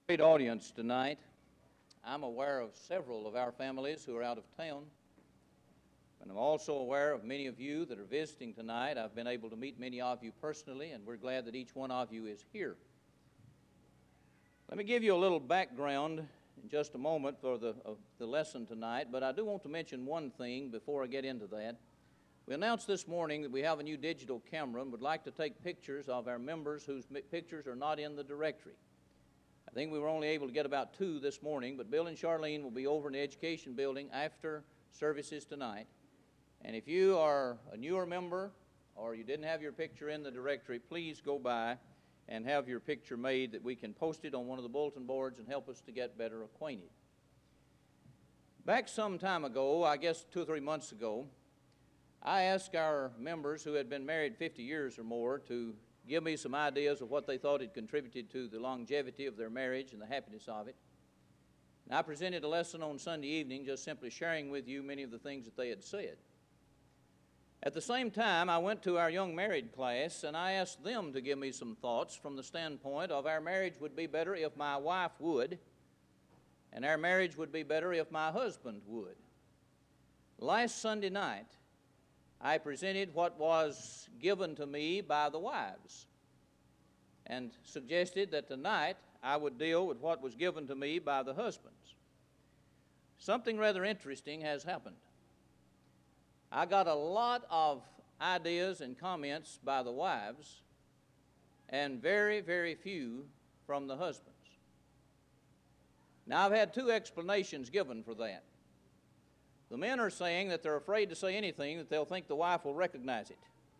Great audience tonight. I'm aware of several of our families who are out of town, and I'm also aware of many of you that are visiting tonight. I've been able to meet many of you personally, and we're glad that each one of you is here. Let me give you a little background in just a moment for the lesson tonight, but I do want to mention one thing before I get into that. We announced this morning that we have a new digital camera and would like to take pictures of our members whose pictures are not in the directory. I think we were only able to get about 2 this morning, but Bill and Charlene will be over in the education building after services tonight. And if you are a newer member or you didn't have your picture in the directory, please go by and have your picture made that we can post it on one of the bulletin boards and help us to get better acquainted. Back some time ago, I guess 2 or 3 months ago, I asked our members who had been married 50 years or more to give me some ideas of what they thought had contributed to the longevity of their marriage and the happiness of it. And I presented a lesson on Sunday evening just simply sharing with you many of the things that they had said. At the same time, I went to our young married class and I asked them to give me some thoughts from the standpoint of our marriage would be better if my wife would, and our marriage would be better if my husband would. Last Sunday night, I presented what was given to me by the wives and suggested that tonight I would deal with what was given to me by the husbands. Something rather interesting has happened. I got a lot of ideas and comments by the wives and very, very few from the husbands. Now, I've had 2 explanations given for that. The men are saying that they're afraid to say anything, that they'll think the wife will recognize it.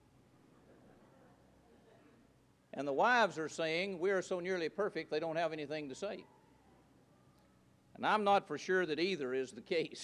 And the wives are saying we are so nearly perfect they don't have anything to say. And I'm not for sure that either is the case.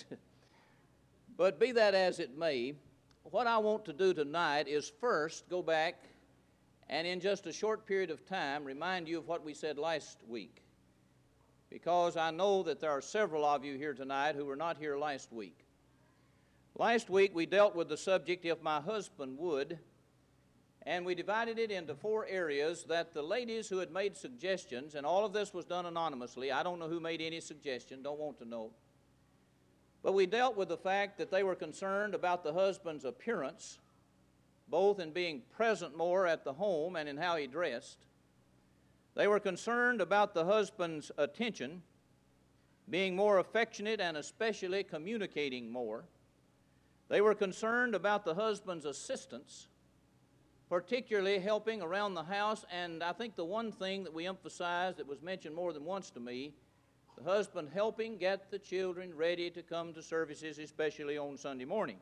But be that as it may, what I want to do tonight is first go back and in just a short period of time remind you of what we said last week. Because I know that there are several of you here tonight who were not here last week. Last week we dealt with the subject, if my husband would, and we divided it into 4 areas that the ladies who had made suggestions, and all of this was done anonymously. I don't know who made any suggestion, don't want to know. But we dealt with the fact that they were concerned about the husband's appearance, both in being present more at the home and in how he dressed. They were concerned about the husband's attention, being more affectionate and especially communicating more. They were concerned about the husband's assistance, particularly helping around the house, and I think the one thing that we emphasized that was mentioned more than once to me, the husband helping get the children ready to come to services, especially on Sunday morning.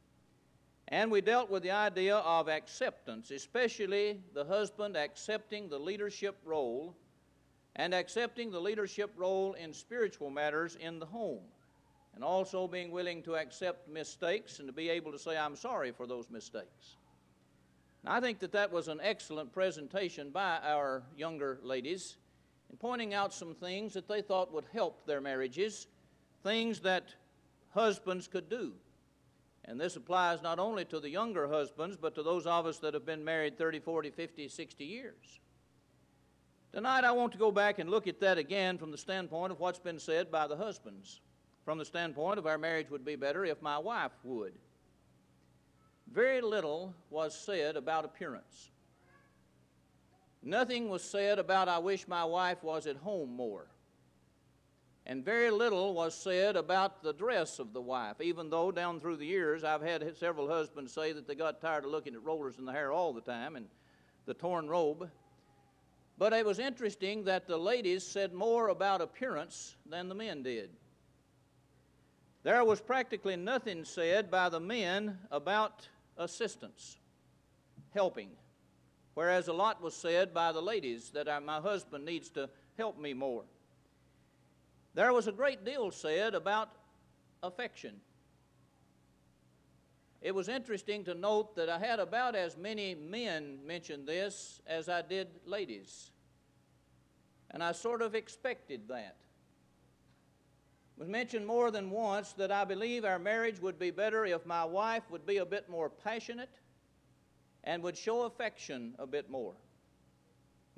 And we dealt with the idea of acceptance, especially the husband accepting the leadership role and accepting the leadership role in spiritual matters in the home. And also being willing to accept mistakes and to be able to say, I'm sorry for those mistakes. And I think that that was an excellent presentation by our younger ladies in pointing out some things that they thought would help their marriages, things that husbands could do. And this applies not only to the younger husbands, but to those of us that have been married 30, 40, 50, 60 years. Tonight I want to go back and look at that again from the standpoint of what's been said by the husbands. From the standpoint of our marriage would be better if my wife would. Very little was said about appearance. Nothing was said about I wish my wife was at home more. And very little was said about the dress of the wife, even though down through the years I've had several husbands say that they got tired of looking at rollers in the hair all the time and the torn robe. But it was interesting that the ladies said more about appearance than the men did. There was practically nothing said by the men about assistance, helping, whereas a lot was said by the ladies that my husband needs to help me more. There was a great deal said about affection. It was interesting to note that I had about as many men mention this as I did ladies, and I sort of expected that. It was mentioned more than once that I believe our marriage would be better if my wife would be a bit more passionate and would show affection a bit more.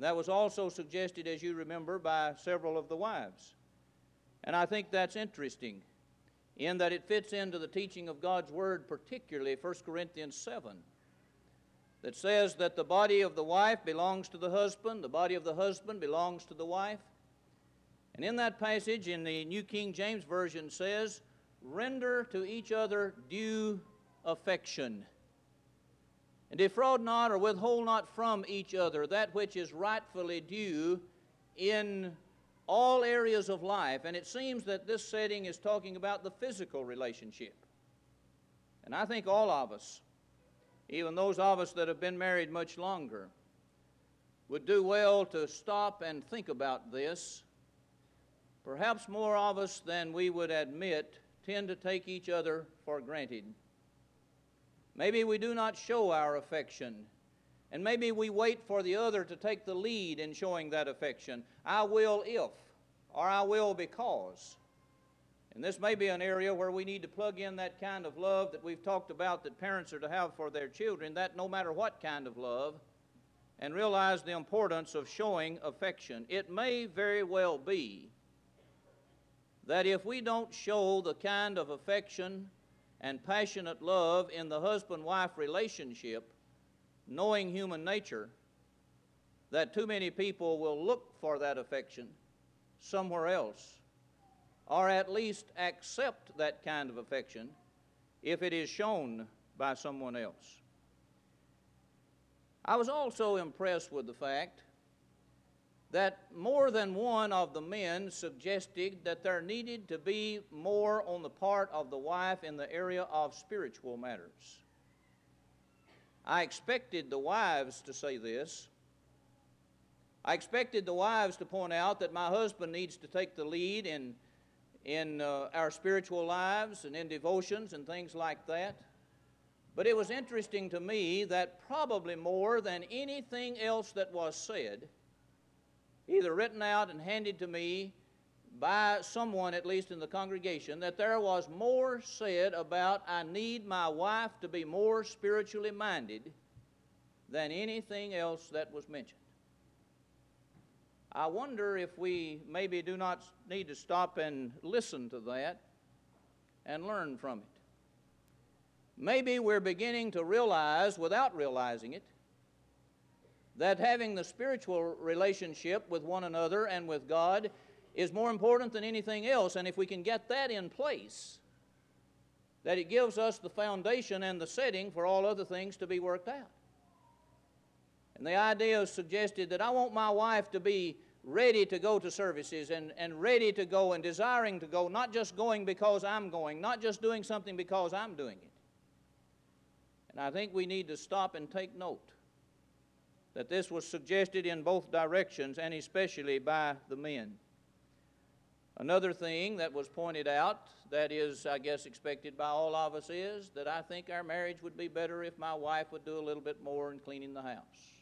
That was also suggested, as you remember, by several of the wives. And I think that's interesting in that it fits into the teaching of God's Word, particularly 1 Corinthians 7, that says that the body of the wife belongs to the husband, the body of the husband belongs to the wife. And in that passage, in the New King James Version, says, render to each other due affection, and defraud not or withhold not from each other that which is rightfully due in all areas of life. And it seems that this setting is talking about the physical relationship. And I think all of us, even those of us that have been married much longer, would do well to stop and think about this. Perhaps more of us than we would admit tend to take each other for granted. Maybe we do not show our affection, and maybe we wait for the other to take the lead in showing that affection. I will if, or I will because. And this may be an area where we need to plug in that kind of love that we've talked about that parents are to have for their children, that no matter what kind of love, and realize the importance of showing affection. It may very well be that if we don't show the kind of affection and passionate love in the husband-wife relationship, knowing human nature, that too many people will look for that affection somewhere else, or at least accept that kind of affection if it is shown by someone else. I was also impressed with the fact that more than one of the men suggested that there needed to be more on the part of the wife in the area of spiritual matters. I expected the wives to say this. I expected the wives to point out that my husband needs to take the lead in our spiritual lives and in devotions and things like that. But it was interesting to me that probably more than anything else that was said, either written out and handed to me by someone, at least in the congregation, that there was more said about I need my wife to be more spiritually minded than anything else that was mentioned. I wonder if we maybe do not need to stop and listen to that and learn from it. Maybe we're beginning to realize, without realizing it, that having the spiritual relationship with one another and with God is more important than anything else. And if we can get that in place, that it gives us the foundation and the setting for all other things to be worked out. And the idea is suggested that I want my wife to be ready to go to services and ready to go and desiring to go, not just going because I'm going, not just doing something because I'm doing it. And I think we need to stop and take note that this was suggested in both directions, and especially by the men. Another thing that was pointed out that is, I guess, expected by all of us is that I think our marriage would be better if my wife would do a little bit more in cleaning the house.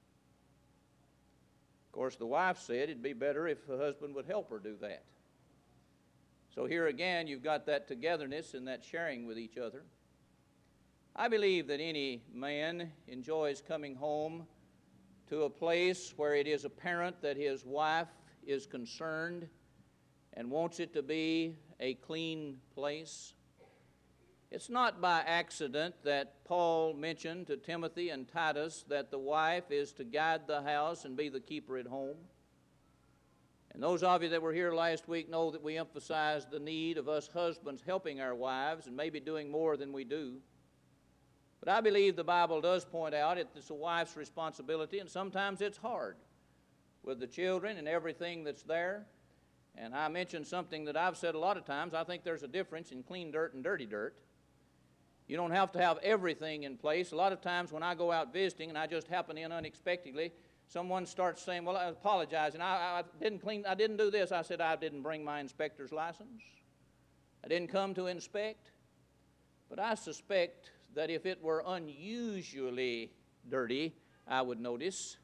Of course, the wife said it'd be better if the husband would help her do that. So here again, you've got that togetherness and that sharing with each other. I believe that any man enjoys coming home to a place where it is apparent that his wife is concerned and wants it to be a clean place. It's not by accident that Paul mentioned to Timothy and Titus that the wife is to guide the house and be the keeper at home. And those of you that were here last week know that we emphasized the need of us husbands helping our wives and maybe doing more than we do. But I believe the Bible does point out it's a wife's responsibility, and sometimes it's hard with the children and everything that's there. And I mentioned something that I've said a lot of times. I think there's a difference in clean dirt and dirty dirt. You don't have to have everything in place. A lot of times when I go out visiting and I just happen in unexpectedly, someone starts saying, well, I apologize, and I didn't do this. I said, I didn't bring my inspector's license. I didn't come to inspect. But I suspect that if it were unusually dirty, I would notice.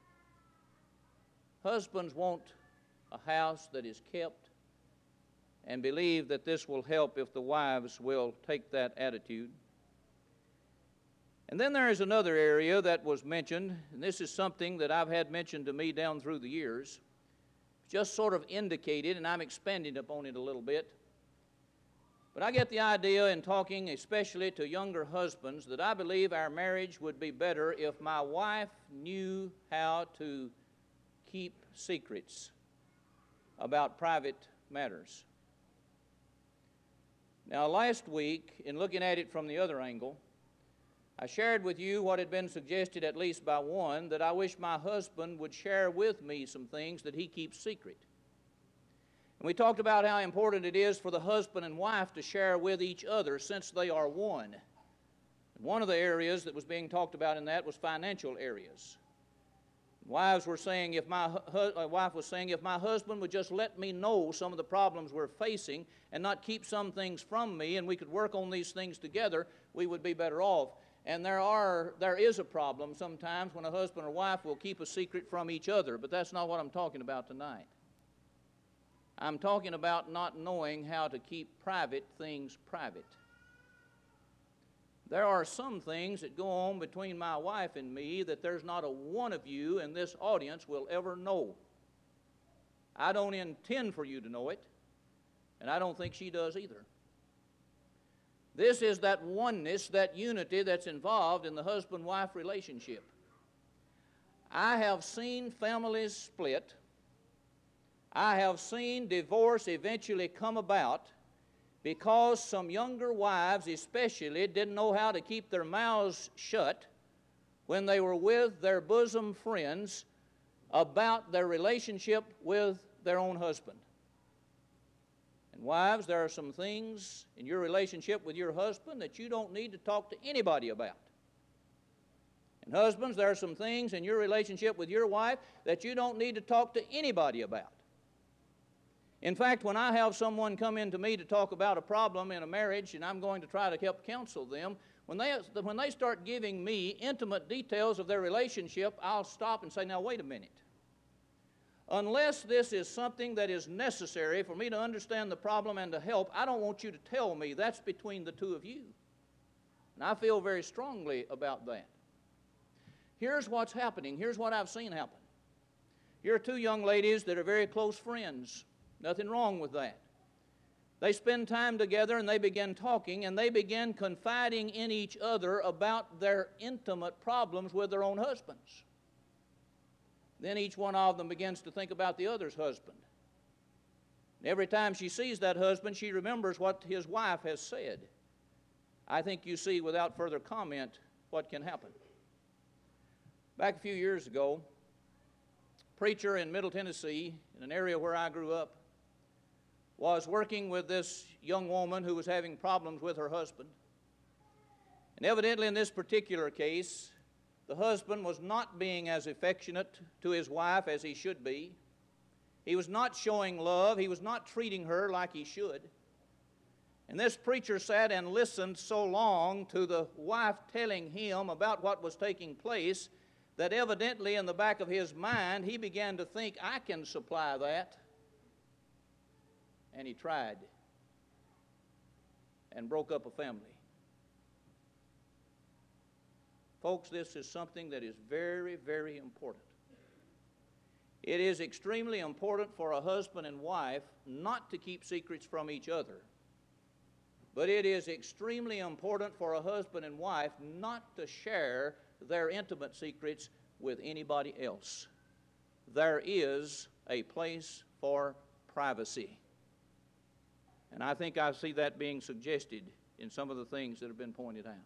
Husbands want a house that is kept and believe that this will help if the wives will take that attitude. And then there is another area that was mentioned, and this is something that I've had mentioned to me down through the years, just sort of indicated, and I'm expanding upon it a little bit. But I get the idea in talking especially to younger husbands that I believe our marriage would be better if my wife knew how to keep secrets about private matters. Now, last week, in looking at it from the other angle, I shared with you what had been suggested at least by one, that I wish my husband would share with me some things that he keeps secret. And we talked about how important it is for the husband and wife to share with each other since they are one. And one of the areas that was being talked about in that was financial areas. Wives were saying, if my wife was saying, if my husband would just let me know some of the problems we're facing and not keep some things from me, and we could work on these things together, we would be better off. And there is a problem sometimes when a husband or wife will keep a secret from each other, but that's not what I'm talking about tonight. I'm talking about not knowing how to keep private things private. There are some things that go on between my wife and me that there's not a one of you in this audience will ever know. I don't intend for you to know it, and I don't think she does either. This is that oneness, that unity that's involved in the husband-wife relationship. I have seen families split. I have seen divorce eventually come about because some younger wives especially didn't know how to keep their mouths shut when they were with their bosom friends about their relationship with their own husband. And wives, there are some things in your relationship with your husband that you don't need to talk to anybody about. And husbands, there are some things in your relationship with your wife that you don't need to talk to anybody about. In fact, when I have someone come in to me to talk about a problem in a marriage and I'm going to try to help counsel them, when they start giving me intimate details of their relationship, I'll stop and say, now wait a minute. Unless this is something that is necessary for me to understand the problem and to help, I don't want you to tell me. That's between the two of you. And I feel very strongly about that. Here's what's happening. Here's what I've seen happen. Here are two young ladies that are very close friends. Nothing wrong with that. They spend time together and they begin talking and they begin confiding in each other about their intimate problems with their own husbands. Then each one of them begins to think about the other's husband. And every time she sees that husband, she remembers what his wife has said. I think you see without further comment what can happen. Back a few years ago, a preacher in Middle Tennessee, in an area where I grew up, was working with this young woman who was having problems with her husband. And evidently in this particular case, the husband was not being as affectionate to his wife as he should be. He was not showing love. He was not treating her like he should. And this preacher sat and listened so long to the wife telling him about what was taking place that evidently in the back of his mind he began to think, I can supply that. And he tried and broke up a family. Folks, this is something that is very, very important. It is extremely important for a husband and wife not to keep secrets from each other. But it is extremely important for a husband and wife not to share their intimate secrets with anybody else. There is a place for privacy. And I think I see that being suggested in some of the things that have been pointed out.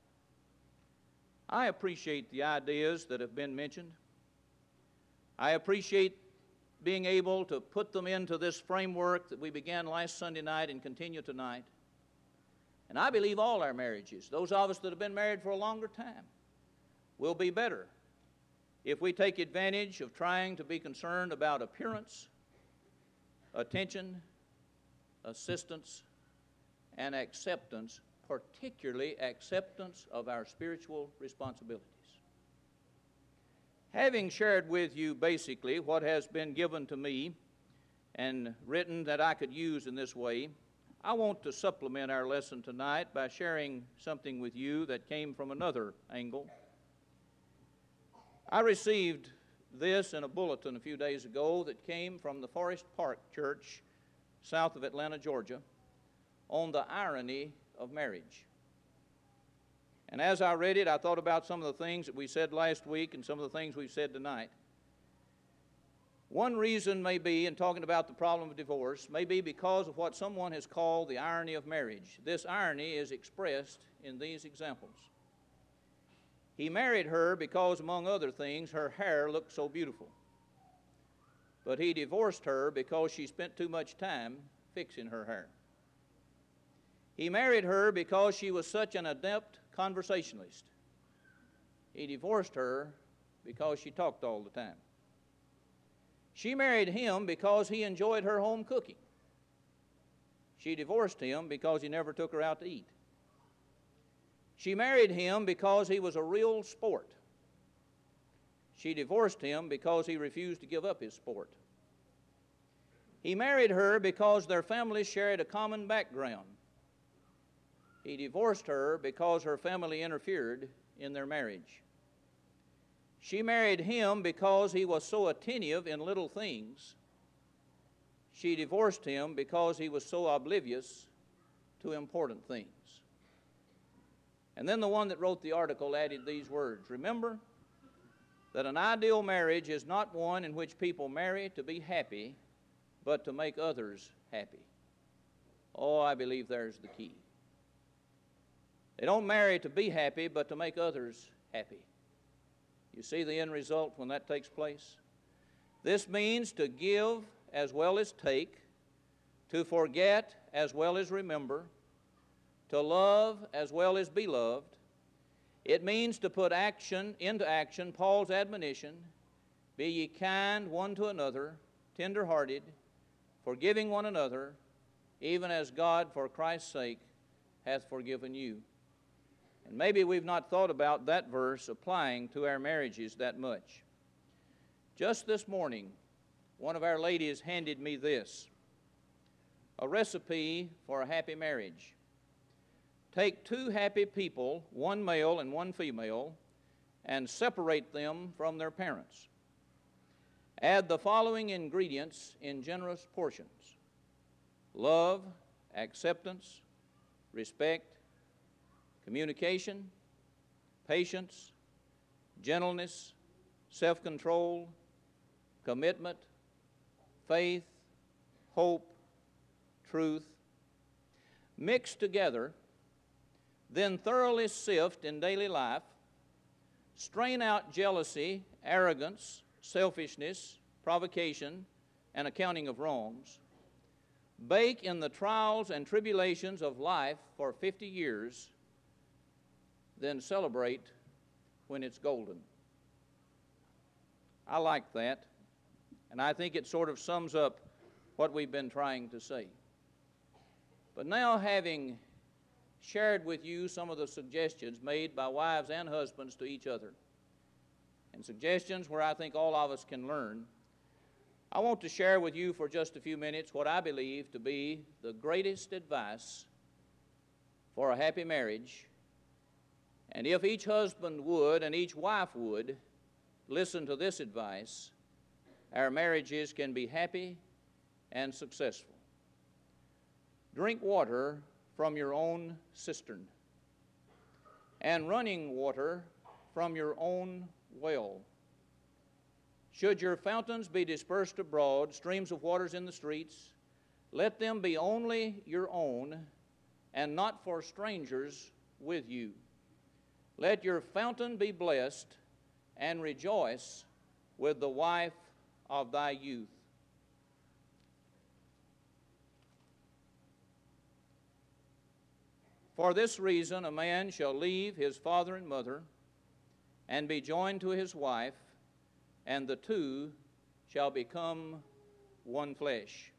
I appreciate the ideas that have been mentioned. I appreciate being able to put them into this framework that we began last Sunday night and continue tonight. And I believe all our marriages, those of us that have been married for a longer time, will be better if we take advantage of trying to be concerned about appearance, attention, assistance, and acceptance, particularly acceptance of our spiritual responsibilities. Having shared with you basically what has been given to me and written that I could use in this way, I want to supplement our lesson tonight by sharing something with you that came from another angle. I received this in a bulletin a few days ago that came from the Forest Park Church south of Atlanta, Georgia, on the irony of marriage. And as I read it, I thought about some of the things that we said last week and some of the things we've said tonight. One reason may be, in talking about the problem of divorce, may be because of what someone has called the irony of marriage. This irony is expressed in these examples. He married her because, among other things, her hair looked so beautiful. But he divorced her because she spent too much time fixing her hair. He married her because she was such an adept conversationalist. He divorced her because she talked all the time. She married him because he enjoyed her home cooking. She divorced him because he never took her out to eat. She married him because he was a real sport. She divorced him because he refused to give up his sport. He married her because their families shared a common background. He divorced her because her family interfered in their marriage. She married him because he was so attentive in little things. She divorced him because he was so oblivious to important things. And then the one that wrote the article added these words: remember that an ideal marriage is not one in which people marry to be happy, but to make others happy. Oh, I believe there's the key. They don't marry to be happy, but to make others happy. You see the end result when that takes place? This means to give as well as take, to forget as well as remember, to love as well as be loved. It means to put action into action Paul's admonition, be ye kind one to another, tender-hearted, forgiving one another, even as God for Christ's sake hath forgiven you. And maybe we've not thought about that verse applying to our marriages that much. Just this morning, one of our ladies handed me this, a recipe for a happy marriage. Take two happy people, one male and one female, and separate them from their parents. Add the following ingredients in generous portions: love, acceptance, respect, communication, patience, gentleness, self-control, commitment, faith, hope, truth. Mixed together, then thoroughly sift in daily life, strain out jealousy, arrogance, selfishness, provocation, and accounting of wrongs. Bake in the trials and tribulations of life for 50 years, then celebrate when it's golden. I like that, and I think it sort of sums up what we've been trying to say. But now, having shared with you some of the suggestions made by wives and husbands to each other, and suggestions where I think all of us can learn, I want to share with you for just a few minutes what I believe to be the greatest advice for a happy marriage. And if each husband would and each wife would listen to this advice, our marriages can be happy and successful. Drink water from your own cistern, and running water from your own well. Should your fountains be dispersed abroad, streams of waters in the streets, let them be only your own, and not for strangers with you. Let your fountain be blessed, and rejoice with the wife of thy youth. For this reason a man shall leave his father and mother, and be joined to his wife, and the two shall become one flesh.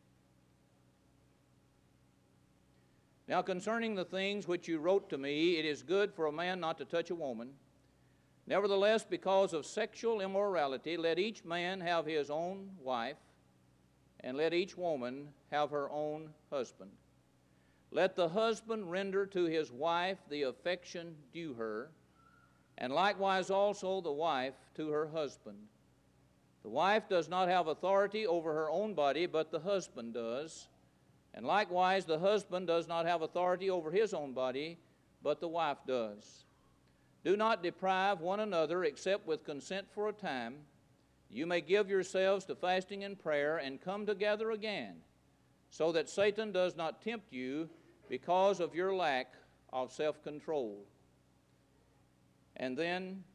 Now concerning the things which you wrote to me, it is good for a man not to touch a woman. Nevertheless, because of sexual immorality, let each man have his own wife, and let each woman have her own husband. Let the husband render to his wife the affection due her, and likewise also the wife to her husband. The wife does not have authority over her own body, but the husband does. And likewise the husband does not have authority over his own body, but the wife does. Do not deprive one another except with consent for a time. You may give yourselves to fasting and prayer and come together again, so that Satan does not tempt you because of your lack of self-control. And then,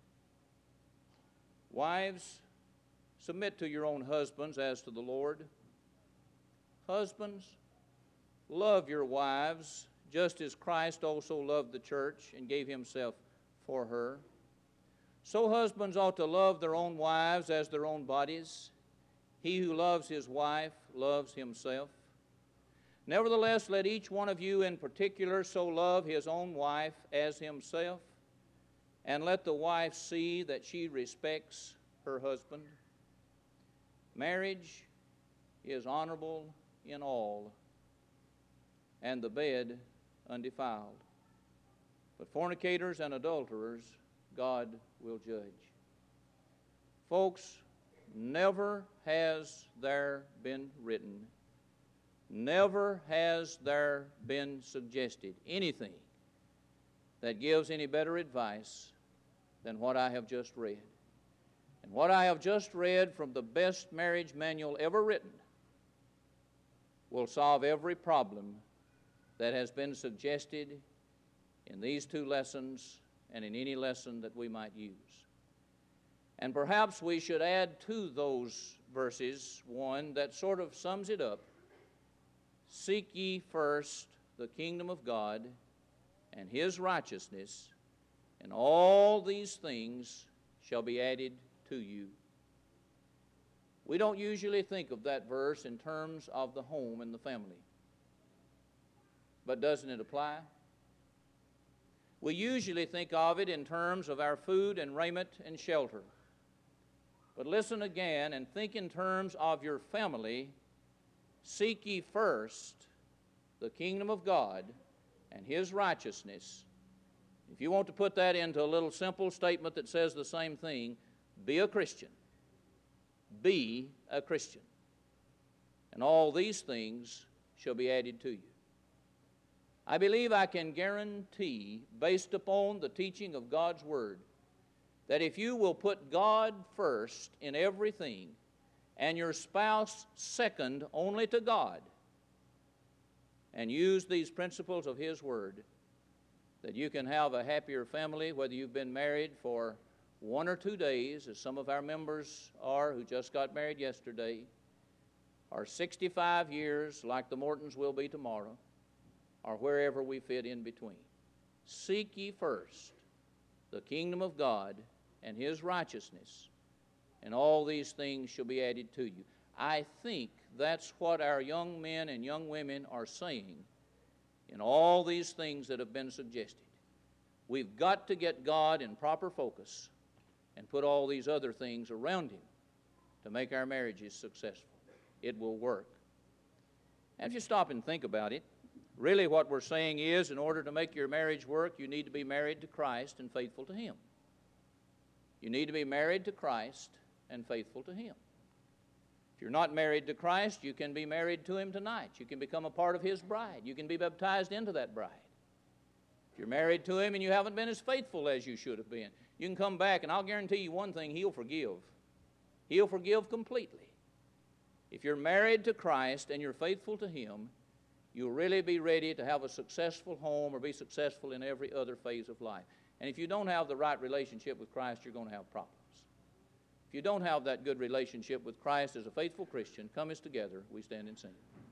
wives, submit to your own husbands as to the Lord. Husbands, love your wives, just as Christ also loved the church and gave himself for her. So husbands ought to love their own wives as their own bodies. He who loves his wife loves himself. Nevertheless, let each one of you in particular so love his own wife as himself, and let the wife see that she respects her husband. Marriage is honorable in all, and the bed undefiled. But fornicators and adulterers God will judge. Folks, never has there been written, never has there been suggested anything that gives any better advice than what I have just read. And what I have just read from the best marriage manual ever written will solve every problem that has been suggested in these two lessons and in any lesson that we might use. And perhaps we should add to those verses one that sort of sums it up. Seek ye first the kingdom of God and his righteousness, and all these things shall be added to you. We don't usually think of that verse in terms of the home and the family. But doesn't it apply? We usually think of it in terms of our food and raiment and shelter. But listen again and think in terms of your family. Seek ye first the kingdom of God and his righteousness. If you want to put that into a little simple statement that says the same thing, be a Christian. Be a Christian. And all these things shall be added to you. I believe I can guarantee, based upon the teaching of God's Word, that if you will put God first in everything and your spouse second only to God, and use these principles of His Word, that you can have a happier family, whether you've been married for 1 or 2 days, as some of our members are who just got married yesterday, or 65 years like the Mortons will be tomorrow, or wherever we fit in between. Seek ye first the kingdom of God and his righteousness, and all these things shall be added to you. I think that's what our young men and young women are saying in all these things that have been suggested. We've got to get God in proper focus and put all these other things around him to make our marriages successful. It will work. And if you stop and think about it, really what we're saying is, in order to make your marriage work, you need to be married to Christ and faithful to him. You need to be married to Christ and faithful to him. If you're not married to Christ, you can be married to him tonight. You can become a part of his bride. You can be baptized into that bride. If you're married to him and you haven't been as faithful as you should have been, you can come back, and I'll guarantee you one thing, he'll forgive. He'll forgive completely. If you're married to Christ and you're faithful to him, you'll really be ready to have a successful home or be successful in every other phase of life. And if you don't have the right relationship with Christ, you're going to have problems. If you don't have that good relationship with Christ as a faithful Christian, come as together we stand and sing.